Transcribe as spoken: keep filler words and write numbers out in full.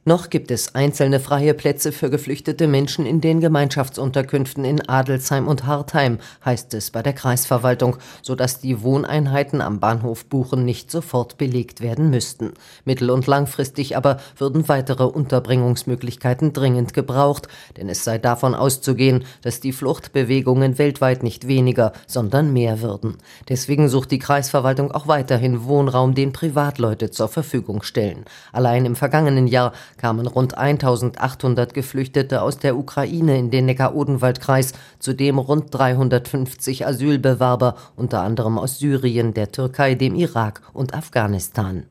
Noch gibt es einzelne freie Plätze für geflüchtete Menschen in den Gemeinschaftsunterkünften in Adelsheim und Hartheim, heißt es bei der Kreisverwaltung, sodass die Wohneinheiten am Bahnhof Buchen nicht sofort belegt werden müssten. Mittel- und langfristig aber würden weitere Unterbringungsmöglichkeiten dringend gebraucht, denn es sei davon auszugehen, dass die Fluchtbewegungen weltweit nicht weniger, sondern mehr würden. Deswegen sucht die Kreisverwaltung auch weiterhin Wohnraum, den Privatleute zur Verfügung stellen. Allein im vergangenen Jahr kamen rund eintausendachthundert Geflüchtete aus der Ukraine in den Neckar-Odenwald-Kreis, zudem rund dreihundertfünfzig Asylbewerber, unter anderem aus Syrien, der Türkei, dem Irak und Afghanistan.